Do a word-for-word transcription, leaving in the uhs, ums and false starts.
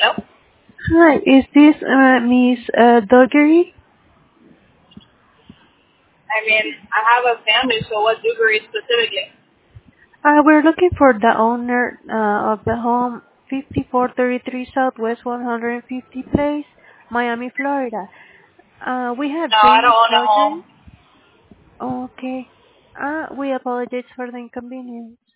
Hi, is this uh, Miss uh, Doggery? I mean, I have a family, so what degree specifically? Uh, we're looking for the owner uh, of the home, fifty-four thirty-three Southwest one hundred fifty Place, Miami, Florida. Uh, we have No, I three don't own a home. children. Okay. Uh, we apologize for the inconvenience.